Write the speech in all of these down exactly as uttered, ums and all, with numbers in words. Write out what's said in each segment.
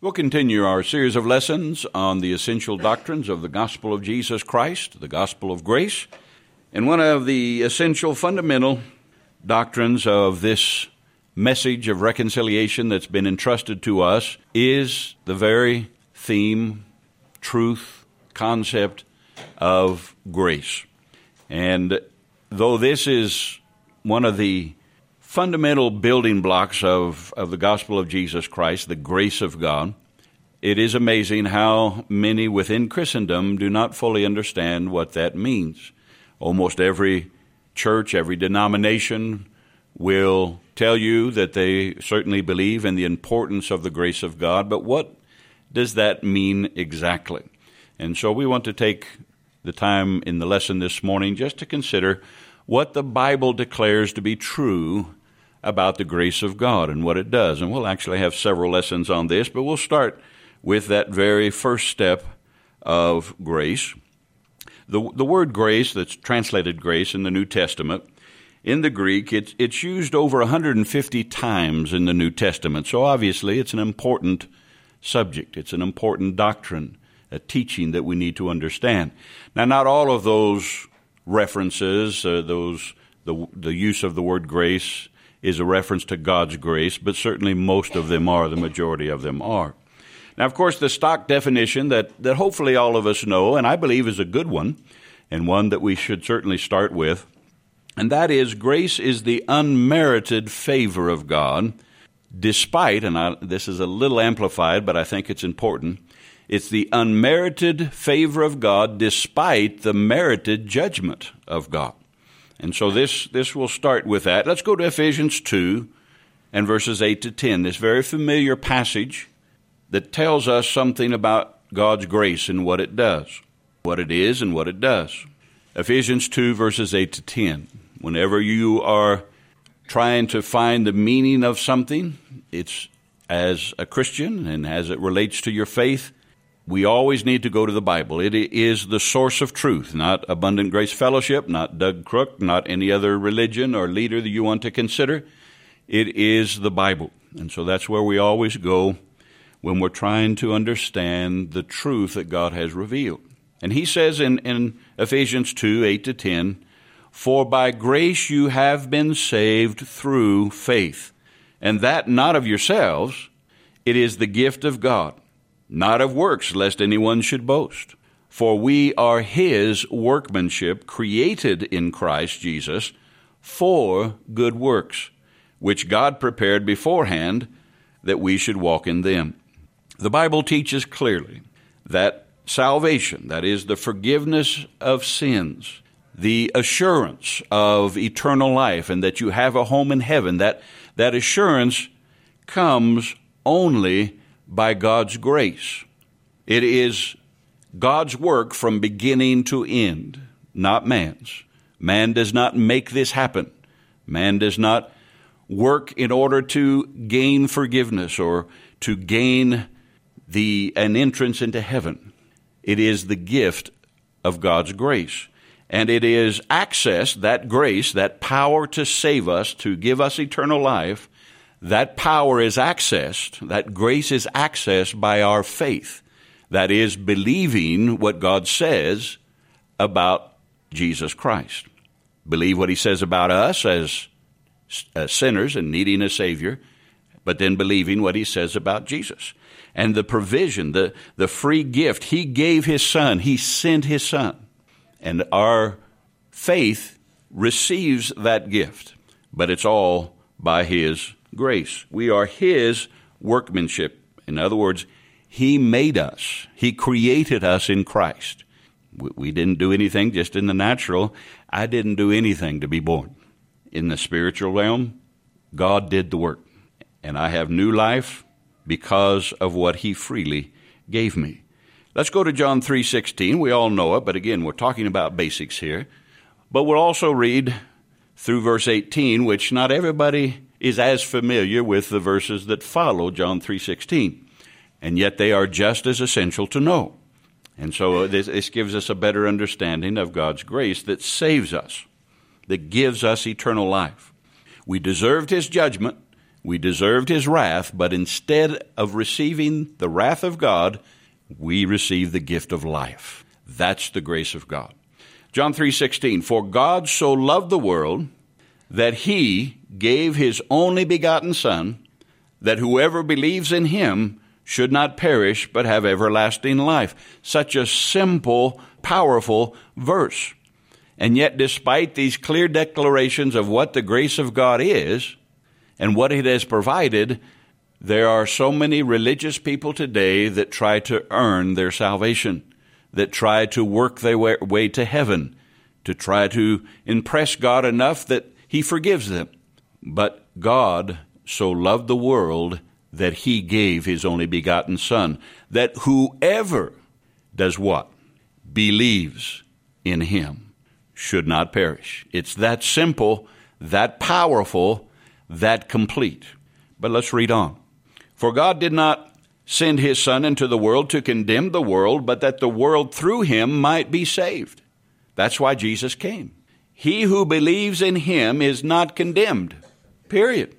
We'll continue our series of lessons on the essential doctrines of the gospel of Jesus Christ, the gospel of grace. And one of the essential fundamental doctrines of this message of reconciliation that's been entrusted to us is the very theme, truth, concept of grace. And though this is one of the fundamental building blocks of, of the gospel of Jesus Christ, the grace of God, it is amazing how many within Christendom do not fully understand what that means. Almost every church, every denomination will tell you that they certainly believe in the importance of the grace of God, but what does that mean exactly? And so we want to take the time in the lesson this morning just to consider what the Bible declares to be true about the grace of God and what it does. And we'll actually have several lessons on this, but we'll start with that very first step of grace. The, the word grace, that's translated grace in the New Testament, in the Greek, it's, it's used over one hundred fifty times in the New Testament. So obviously it's an important subject. It's an important doctrine, a teaching that we need to understand. Now, not all of those references, uh, those the the use of the word grace is a reference to God's grace, but certainly most of them are, the majority of them are. Now, of course, the stock definition that, that hopefully all of us know, and I believe is a good one, and one that we should certainly start with, and that is grace is the unmerited favor of God, despite, and I, this is a little amplified, but I think it's important, it's the unmerited favor of God despite the merited judgment of God. And so this, this will start with that. Let's go to Ephesians two and verses eight to ten, this very familiar passage that tells us something about God's grace and what it does, what it is and what it does. Ephesians two, verses eight to ten. Whenever you are trying to find the meaning of something, it's as a Christian and as it relates to your faith, we always need to go to the Bible. It is the source of truth, not Abundant Grace Fellowship, not Doug Crook, not any other religion or leader that you want to consider. It is the Bible. And so that's where we always go when we're trying to understand the truth that God has revealed. And he says in, in Ephesians two, eight to ten, "For by grace you have been saved through faith, and that not of yourselves, it is the gift of God, not of works, lest anyone should boast. For we are his workmanship, created in Christ Jesus for good works, which God prepared beforehand that we should walk in them." The Bible teaches clearly that salvation, that is the forgiveness of sins, the assurance of eternal life, and that you have a home in heaven, that, that assurance comes only by God's grace. It is God's work from beginning to end, not man's. Man does not make this happen. Man does not work in order to gain forgiveness or to gain the an entrance into heaven. It is the gift of God's grace. And it is access, that grace, that power to save us, to give us eternal life, that power is accessed, that grace is accessed by our faith. That is, believing what God says about Jesus Christ. Believe what he says about us as, as sinners and needing a Savior, but then believing what he says about Jesus. And the provision, the, the free gift, he gave his Son, he sent his Son. And our faith receives that gift, but it's all by his grace. We are his workmanship. In other words, he made us. He created us in Christ. We didn't do anything just in the natural. I didn't do anything to be born. In the spiritual realm, God did the work. And I have new life because of what he freely gave me. Let's go to John three sixteen. We all know it, but again, we're talking about basics here. But we'll also read through verse eighteen, which not everybody is as familiar with the verses that follow John three sixteen. And yet they are just as essential to know. And so this, this gives us a better understanding of God's grace that saves us, that gives us eternal life. We deserved his judgment. We deserved his wrath, but instead of receiving the wrath of God, we receive the gift of life. That's the grace of God. John three sixteen, for God so loved the world that he gave his only begotten Son, that whoever believes in him should not perish but have everlasting life. Such a simple, powerful verse. And yet, despite these clear declarations of what the grace of God is and what it has provided, there are so many religious people today that try to earn their salvation, that try to work their way to heaven, to try to impress God enough that he forgives them. But God so loved the world that he gave his only begotten Son, that whoever does what? Believes in him should not perish. It's that simple, that powerful, that complete. But let's read on. For God did not send his Son into the world to condemn the world, but that the world through him might be saved. That's why Jesus came. He who believes in him is not condemned, period.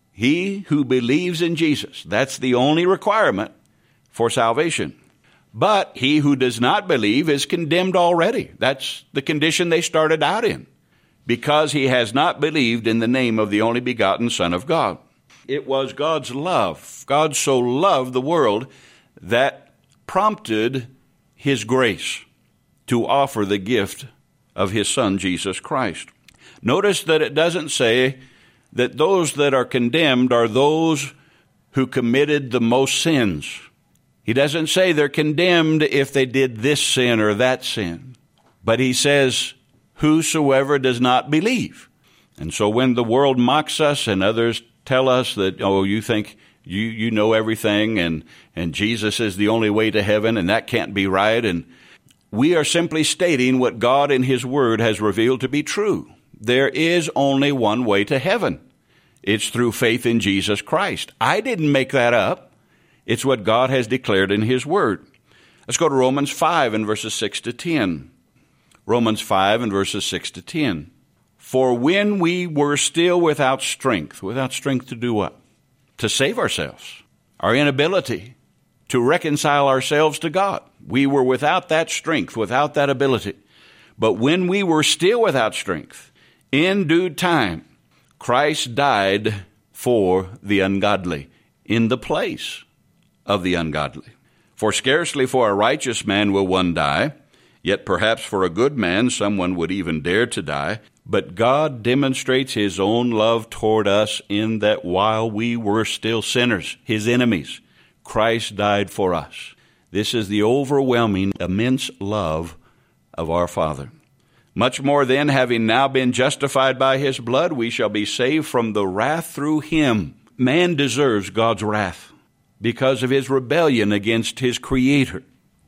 He who believes in Jesus, that's the only requirement for salvation. But he who does not believe is condemned already. That's the condition they started out in, because he has not believed in the name of the only begotten Son of God. It was God's love. God so loved the world that prompted his grace to offer the gift of his Son, Jesus Christ. Notice that it doesn't say that those that are condemned are those who committed the most sins. He doesn't say they're condemned if they did this sin or that sin. But he says, whosoever does not believe. And so when the world mocks us and others tell us that, oh, you think you, you know everything and, and Jesus is the only way to heaven and that can't be right, and we are simply stating what God in his word has revealed to be true. There is only one way to heaven. It's through faith in Jesus Christ. I didn't make that up. It's what God has declared in his word. Let's go to Romans five and verses six to ten. Romans five and verses six to ten. For when we were still without strength, without strength to do what? To save ourselves. Our inability to reconcile ourselves to God. We were without that strength, without that ability. But when we were still without strength, in due time, Christ died for the ungodly, in the place of the ungodly. For scarcely for a righteous man will one die, yet perhaps for a good man someone would even dare to die. But God demonstrates his own love toward us in that while we were still sinners, his enemies, Christ died for us. This is the overwhelming, immense love of our Father. Much more then, having now been justified by his blood, we shall be saved from the wrath through him. Man deserves God's wrath because of his rebellion against his Creator.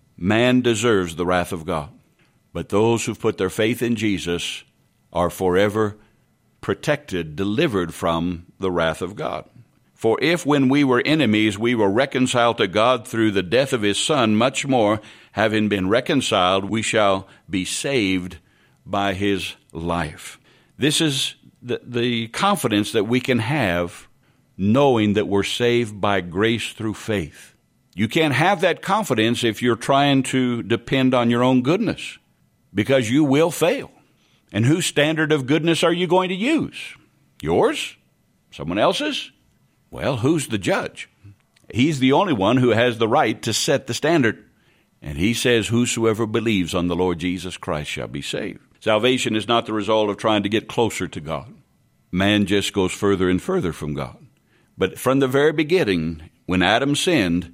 Man deserves the wrath of God. But those who've put their faith in Jesus are forever protected, delivered from the wrath of God. For if when we were enemies we were reconciled to God through the death of his Son, much more, having been reconciled, we shall be saved by his life. This is the, the confidence that we can have, knowing that we're saved by grace through faith. You can't have that confidence if you're trying to depend on your own goodness, because you will fail. And whose standard of goodness are you going to use? Yours? Someone else's? Well, who's the judge? He's the only one who has the right to set the standard. And he says, whosoever believes on the Lord Jesus Christ shall be saved. Salvation is not the result of trying to get closer to God. Man just goes further and further from God. But from the very beginning, when Adam sinned,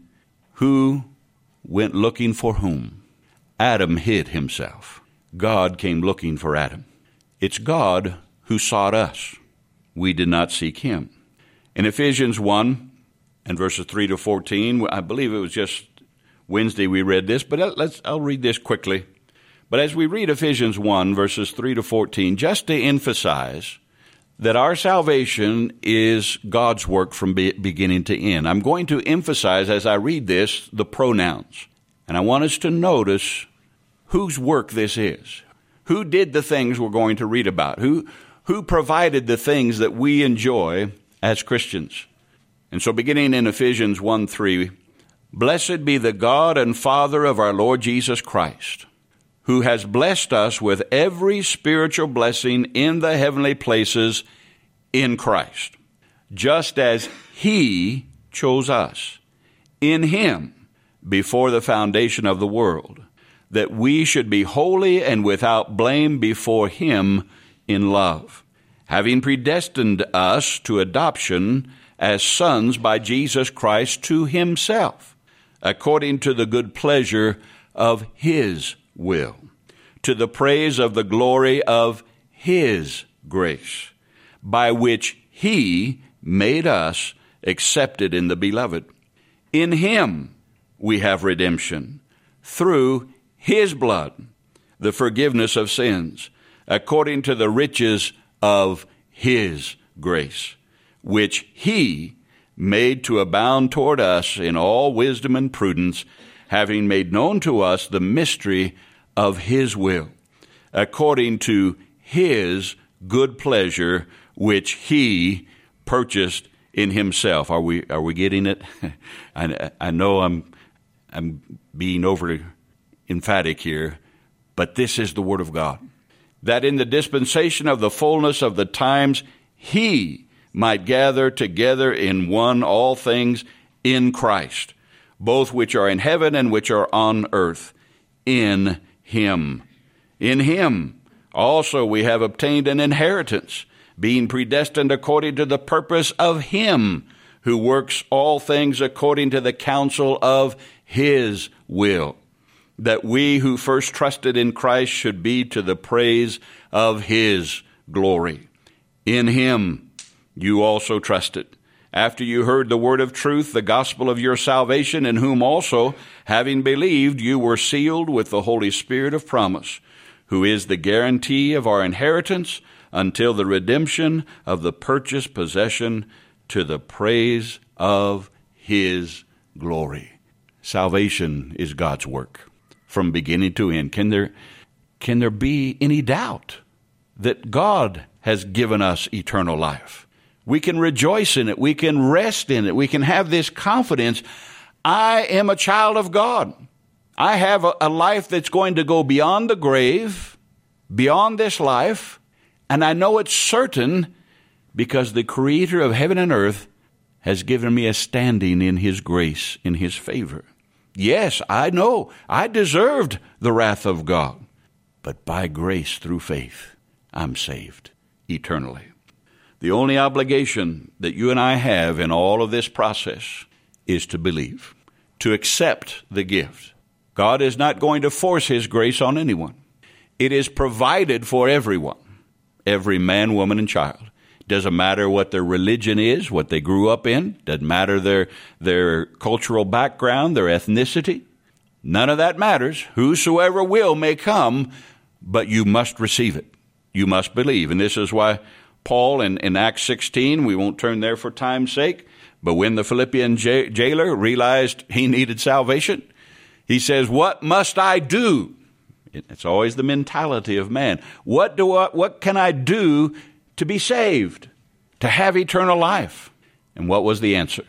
who went looking for whom? Adam hid himself. God came looking for Adam. It's God who sought us. We did not seek him. In Ephesians one and verses three to fourteen, I believe it was just Wednesday we read this, but let's, I'll read this quickly. But as we read Ephesians one, verses three to fourteen, just to emphasize that our salvation is God's work from be- beginning to end, I'm going to emphasize as I read this the pronouns. And I want us to notice whose work this is. Who did the things we're going to read about? Who, who provided the things that we enjoy as Christians? And so beginning in Ephesians one three, blessed be the God and Father of our Lord Jesus Christ, who has blessed us with every spiritual blessing in the heavenly places in Christ, just as he chose us in him before the foundation of the world, that we should be holy and without blame before him in love, having predestined us to adoption as sons by Jesus Christ to himself, according to the good pleasure of his will, to the praise of the glory of his grace, by which he made us accepted in the beloved. In him we have redemption, through his blood, the forgiveness of sins, according to the riches of his grace, which he made to abound toward us in all wisdom and prudence, having made known to us the mystery of his will, according to his good pleasure, which he purchased in himself. Are we are we getting it? I, I know I'm I'm being over emphatic here, but this is the word of God, that in the dispensation of the fullness of the times he might gather together in one all things in Christ, both which are in heaven and which are on earth, in him. In him also we have obtained an inheritance, being predestined according to the purpose of him who works all things according to the counsel of his will, that we who first trusted in Christ should be to the praise of his glory. In him you also trusted, after you heard the word of truth, the gospel of your salvation, in whom also, having believed, you were sealed with the Holy Spirit of promise, who is the guarantee of our inheritance until the redemption of the purchased possession, to the praise of his glory. Salvation is God's work from beginning to end. Can there, can there be any doubt that God has given us eternal life? We can rejoice in it. We can rest in it. We can have this confidence. I am a child of God. I have a, a life that's going to go beyond the grave, beyond this life, and I know it's certain because the Creator of heaven and earth has given me a standing in his grace, in his favor. Yes, I know I deserved the wrath of God, but by grace through faith, I'm saved eternally. The only obligation that you and I have in all of this process is to believe, to accept the gift. God is not going to force his grace on anyone. It is provided for everyone, every man, woman, and child. Doesn't matter what their religion is, what they grew up in. Doesn't matter their, their cultural background, their ethnicity. None of that matters. Whosoever will may come, but you must receive it. You must believe. And this is why Paul in, in Acts sixteen, we won't turn there for time's sake, but when the Philippian j- jailer realized he needed salvation, he says, what must I do? It's always the mentality of man. What do I, what can I do to be saved, to have eternal life? And what was the answer?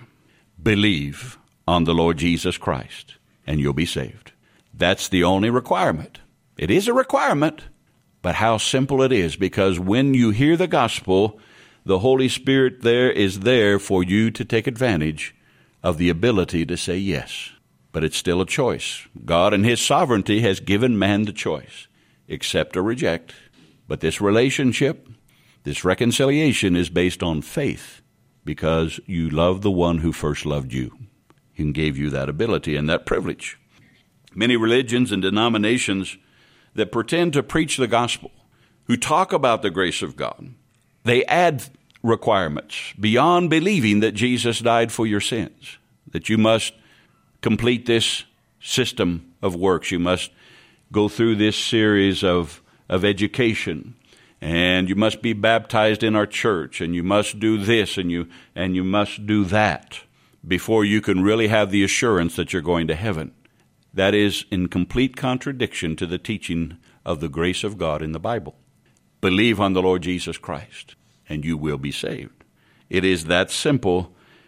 Believe on the Lord Jesus Christ, and you'll be saved. That's the only requirement. It is a requirement, but how simple it is, because when you hear the gospel, the Holy Spirit there is there for you to take advantage of the ability to say yes. But it's still a choice. God in his sovereignty has given man the choice, accept or reject. But this relationship, this reconciliation is based on faith, because you love the one who first loved you and gave you that ability and that privilege. Many religions and denominations that pretend to preach the gospel, who talk about the grace of God, they add requirements beyond believing that Jesus died for your sins, that you must complete this system of works. You must go through this series of, of education, and you must be baptized in our church, and you must do this, and you and you must do that before you can really have the assurance that you're going to heaven. That is in complete contradiction to the teaching of the grace of God in the Bible. Believe on the Lord Jesus Christ, and you will be saved. It is that simple,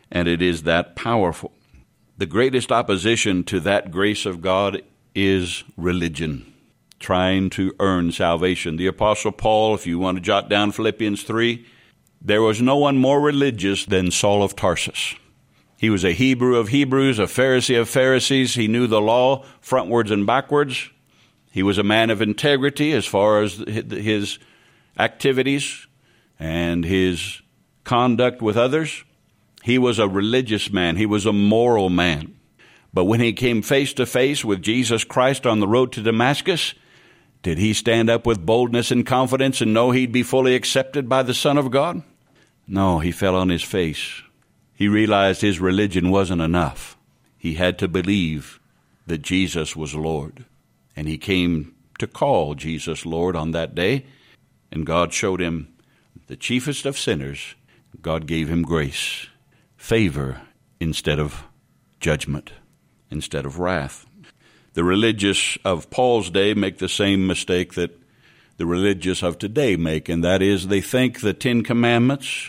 and it is that powerful. The greatest opposition to that grace of God is religion, trying to earn salvation. The Apostle Paul, if you want to jot down Philippians three, there was no one more religious than Saul of Tarsus. He was a Hebrew of Hebrews, a Pharisee of Pharisees. He knew the law frontwards and backwards. He was a man of integrity as far as his activities and his conduct with others. He was a religious man. He was a moral man. But when he came face to face with Jesus Christ on the road to Damascus, did he stand up with boldness and confidence and know he'd be fully accepted by the Son of God? No, he fell on his face. He realized his religion wasn't enough. He had to believe that Jesus was Lord. And he came to call Jesus Lord on that day, and God showed him the chiefest of sinners. God gave him grace, favor instead of judgment, instead of wrath. The religious of Paul's day make the same mistake that the religious of today make, and that is they think the Ten Commandments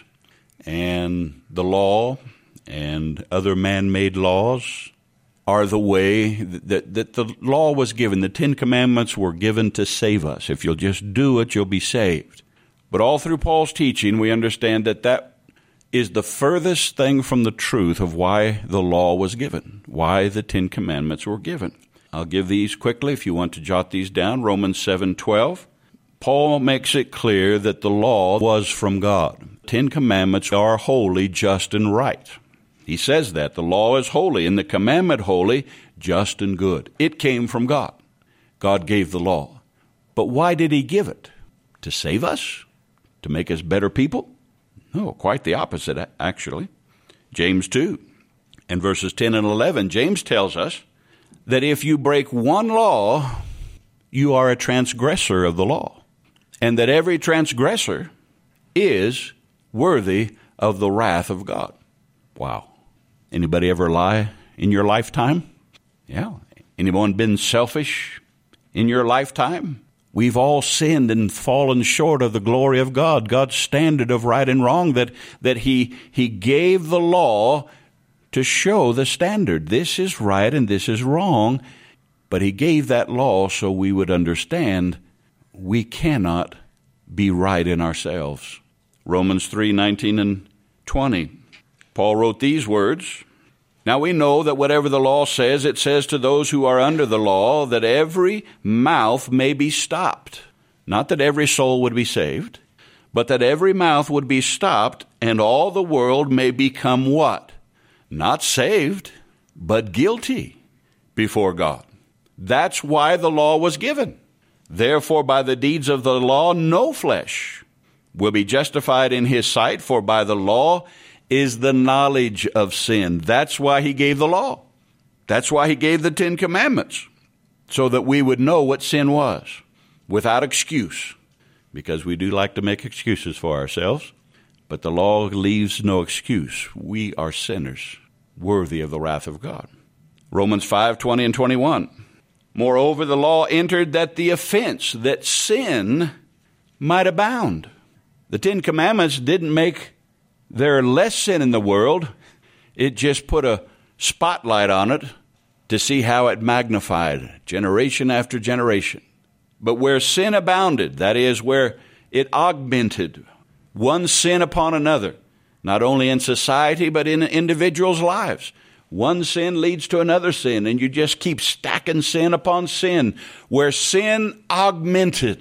and the law and other man-made laws are the way that, that the law was given. The Ten Commandments were given to save us. If you'll just do it, you'll be saved. But all through Paul's teaching, we understand that that is the furthest thing from the truth of why the law was given, why the Ten Commandments were given. I'll give these quickly if you want to jot these down. Romans seven twelve. Paul makes it clear that the law was from God. Ten Commandments are holy, just, and right. He says that. The law is holy, and the commandment holy, just, and good. It came from God. God gave the law. But why did he give it? To save us? To make us better people? No, quite the opposite, actually. James two and verses ten and eleven, James tells us that if you break one law, you are a transgressor of the law, and that every transgressor is worthy of the wrath of God. Wow. Anybody ever lie in your lifetime? Yeah. Anyone been selfish in your lifetime? We've all sinned and fallen short of the glory of God, God's standard of right and wrong, that, that he, he gave the law to show the standard. This is right and this is wrong. But he gave that law so we would understand we cannot be right in ourselves. Romans three nineteen and twenty. Paul wrote these words, "Now we know that whatever the law says, it says to those who are under the law, that every mouth may be stopped. Not that every soul would be saved, but that every mouth would be stopped, and all the world may become" what? Not saved, but guilty before God. That's why the law was given. Therefore, by the deeds of the law, no flesh will be justified in his sight, for by the law is the knowledge of sin. That's why he gave the law. That's why he gave the Ten Commandments, so that we would know what sin was without excuse, because we do like to make excuses for ourselves, but the law leaves no excuse. We are sinners, worthy of the wrath of God. Romans five twenty and twenty-one. Moreover, the law entered that the offense, that sin, might abound. The Ten Commandments didn't make there less sin in the world. It just put a spotlight on it to see how it magnified generation after generation. But where sin abounded, that is, where it augmented one sin upon another, not only in society but in individuals' lives. One sin leads to another sin, and you just keep stacking sin upon sin. Where sin augmented,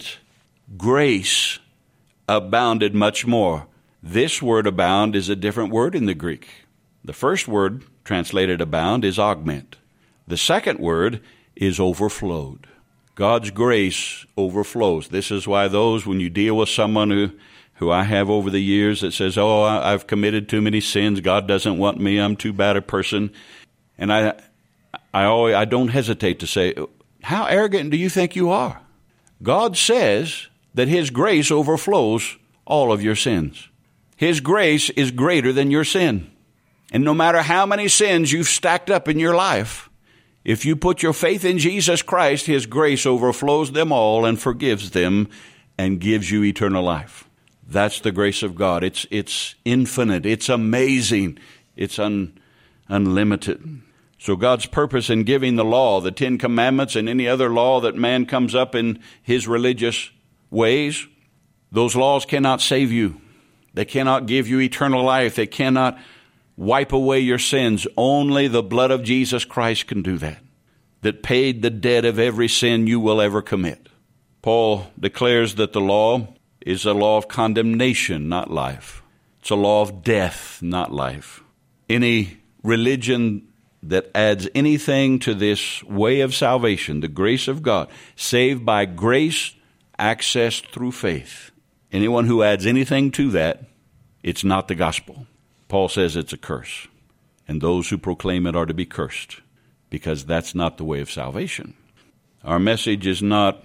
grace abounded much more. This word abound is a different word in the Greek. The first word translated abound is augment. The second word is overflowed. God's grace overflows. This is why those, when you deal with someone who, who I have over the years that says, oh, I've committed too many sins, God doesn't want me, I'm too bad a person. And I, I always, I don't hesitate to say, how arrogant do you think you are? God says that his grace overflows all of your sins. His grace is greater than your sin. And no matter how many sins you've stacked up in your life, if you put your faith in Jesus Christ, his grace overflows them all and forgives them and gives you eternal life. That's the grace of God. It's, it's infinite. It's amazing. It's un, unlimited. So God's purpose in giving the law, the Ten Commandments, and any other law that man comes up in his religious ways, those laws cannot save you. They cannot give you eternal life. They cannot wipe away your sins. Only the blood of Jesus Christ can do that, that paid the debt of every sin you will ever commit. Paul declares that the law is a law of condemnation, not life. It's a law of death, not life. Any religion that adds anything to this way of salvation, the grace of God, saved by grace, accessed through faith. Anyone who adds anything to that, it's not the gospel. Paul says it's a curse, and those who proclaim it are to be cursed, because that's not the way of salvation. Our message is not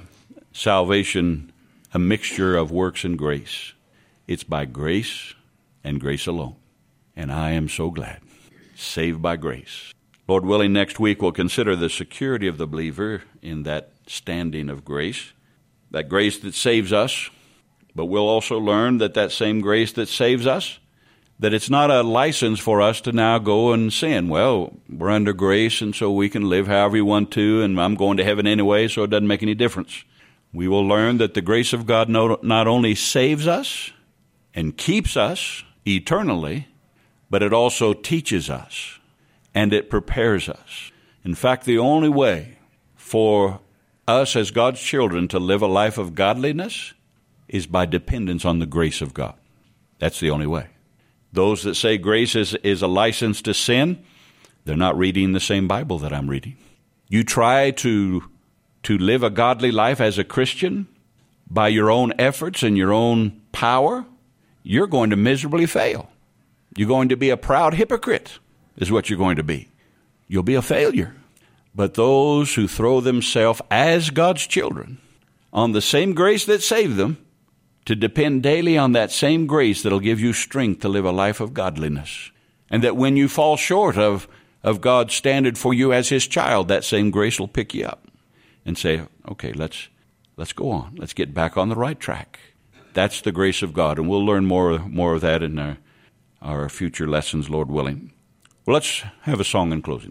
salvation, a mixture of works and grace. It's by grace and grace alone. And I am so glad. Saved by grace. Lord willing, next week we'll consider the security of the believer in that standing of grace, that grace that saves us. But we'll also learn that that same grace that saves us, that it's not a license for us to now go and sin. Well, we're under grace, and so we can live however we want to, and I'm going to heaven anyway, so it doesn't make any difference. We will learn that the grace of God not only saves us and keeps us eternally, but it also teaches us, and it prepares us. In fact, the only way for us as God's children to live a life of godliness is by dependence on the grace of God. That's the only way. Those that say grace is, is a license to sin, they're not reading the same Bible that I'm reading. You try to, to live a godly life as a Christian by your own efforts and your own power, you're going to miserably fail. You're going to be a proud hypocrite, is what you're going to be. You'll be a failure. But those who throw themselves as God's children on the same grace that saved them, to depend daily on that same grace that'll give you strength to live a life of godliness. And that when you fall short of, of God's standard for you as his child, that same grace will pick you up and say, okay, let's let's go on. Let's get back on the right track. That's the grace of God. And we'll learn more, more of that in our, our future lessons, Lord willing. Well, let's have a song in closing.